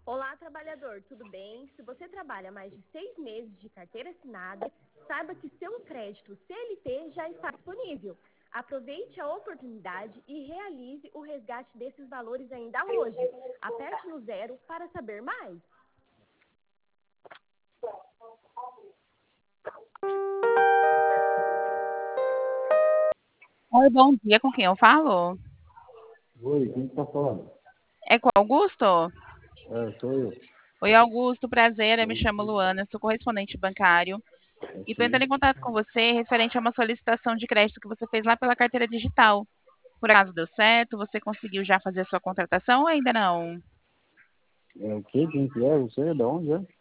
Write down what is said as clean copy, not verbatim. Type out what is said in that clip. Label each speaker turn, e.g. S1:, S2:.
S1: Olá, trabalhador, tudo bem? Se você trabalha mais de 6 meses de carteira assinada, saiba que seu crédito CLT já está disponível. Aproveite a oportunidade e realize o resgate desses valores ainda hoje. Aperte no 0 para saber mais.
S2: Oi, bom dia, com quem eu falo?
S3: Oi, quem está falando?
S2: É com Augusto?
S3: Sou eu.
S2: Oi, Augusto, prazer, eu me chamo Luana, sou correspondente bancário e estou entrando
S3: Sim.
S2: em contato com você referente a uma solicitação de crédito que você fez lá pela carteira digital. Por acaso deu certo? Você conseguiu já fazer a sua contratação ou ainda não?
S3: O que? Quem que é? Você? De onde é?